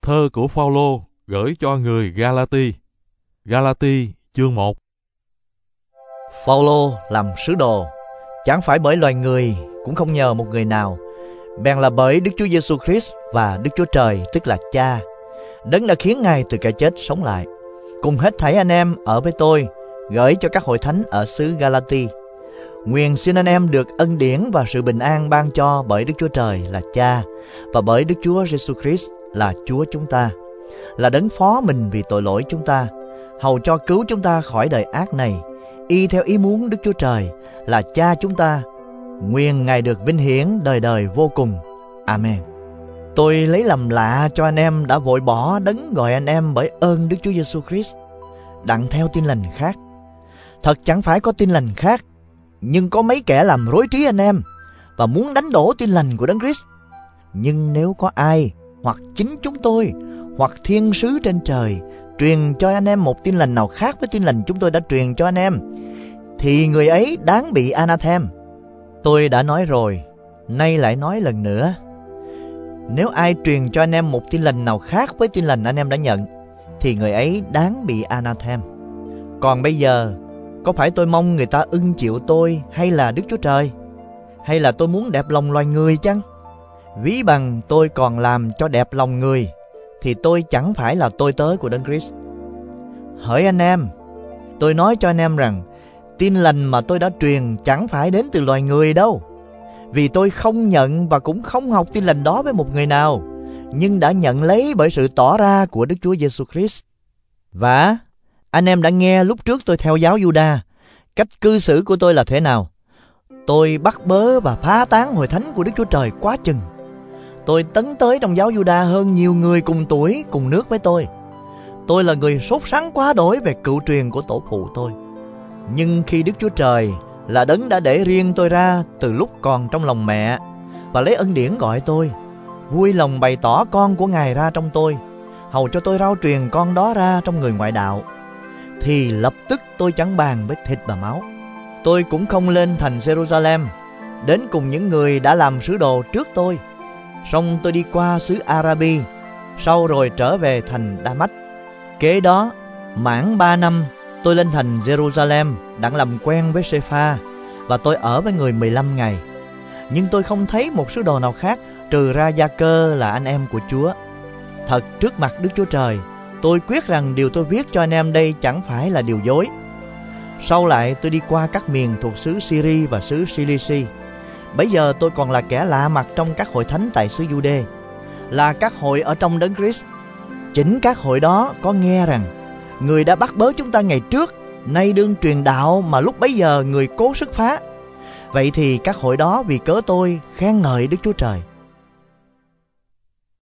Thơ của Phao-lô gửi cho người Ga-la-ti. Ga-la-ti chương 1. Phao-lô làm sứ đồ, chẳng phải bởi loài người, cũng không nhờ một người nào, bèn là bởi Đức Chúa Giêsu Christ và Đức Chúa Trời, tức là Cha, Đấng đã khiến Ngài từ kẻ chết sống lại. Cùng hết thảy anh em ở với tôi, gửi cho các hội thánh ở xứ Ga-la-ti. Nguyện xin anh em được ân điển và sự bình an ban cho bởi Đức Chúa Trời là Cha và bởi Đức Chúa Giêsu Christ là Chúa chúng ta, là Đấng phó mình vì tội lỗi chúng ta, hầu cho cứu chúng ta khỏi đời ác này, y theo ý muốn Đức Chúa Trời là Cha chúng ta. Nguyện Ngài được vinh hiển đời đời vô cùng. Amen. Tôi lấy làm lạ cho anh em đã vội bỏ Đấng gọi anh em bởi ơn Đức Chúa Giêsu Christ, đặng theo tin lành khác. Thật chẳng phải có tin lành khác, nhưng có mấy kẻ làm rối trí anh em và muốn đánh đổ tin lành của Đấng Christ. Nhưng nếu có ai, hoặc chính chúng tôi, hoặc thiên sứ trên trời, truyền cho anh em một tin lành nào khác với tin lành chúng tôi đã truyền cho anh em, thì người ấy đáng bị anathem. Tôi đã nói rồi, nay lại nói lần nữa. Nếu ai truyền cho anh em một tin lành nào khác với tin lành anh em đã nhận, thì người ấy đáng bị anathem. Còn bây giờ, có phải tôi mong người ta ưng chịu tôi hay là Đức Chúa Trời? Hay là tôi muốn đẹp lòng loài người chăng? Ví bằng tôi còn làm cho đẹp lòng người, thì tôi chẳng phải là tôi tớ của Đấng Christ. Hỡi anh em, tôi nói cho anh em rằng, tin lành mà tôi đã truyền chẳng phải đến từ loài người đâu. Vì tôi không nhận và cũng không học tin lành đó với một người nào, nhưng đã nhận lấy bởi sự tỏ ra của Đức Chúa Giêsu Christ. Và anh em đã nghe lúc trước tôi theo giáo Giu-đa, cách cư xử của tôi là thế nào. Tôi bắt bớ và phá tán hội thánh của Đức Chúa Trời quá chừng. Tôi tấn tới trong giáo Giu-đa hơn nhiều người cùng tuổi, cùng nước với tôi. Tôi là người sốt sắng quá đổi về cựu truyền của tổ phụ tôi. Nhưng khi Đức Chúa Trời là Đấng đã để riêng tôi ra từ lúc còn trong lòng mẹ, và lấy ân điển gọi tôi, vui lòng bày tỏ con của Ngài ra trong tôi, hầu cho tôi rao truyền con đó ra trong người ngoại đạo, thì lập tức tôi chẳng bàn với thịt và máu. Tôi cũng không lên thành Jerusalem, đến cùng những người đã làm sứ đồ trước tôi. Xong tôi đi qua xứ Arabi, sau rồi trở về thành Đa-mách. Kế đó, mãn 3 năm, tôi lên thành Jerusalem, đặng làm quen với Sê-pha, và tôi ở với người 15 ngày. Nhưng tôi không thấy một sứ đồ nào khác, trừ ra Gia-cơ là anh em của Chúa. Thật trước mặt Đức Chúa Trời, tôi quyết rằng điều tôi viết cho anh em đây chẳng phải là điều dối. Sau lại tôi đi qua các miền thuộc xứ Syri và xứ Cilici. Bấy giờ tôi còn là kẻ lạ mặt trong các hội thánh tại xứ Giu-đê, là các hội ở trong Đấng Christ. Chính các hội đó có nghe rằng người đã bắt bớ chúng ta ngày trước, nay đương truyền đạo mà lúc bấy giờ người cố sức phá. Vậy thì các hội đó vì cớ tôi khen ngợi Đức Chúa Trời.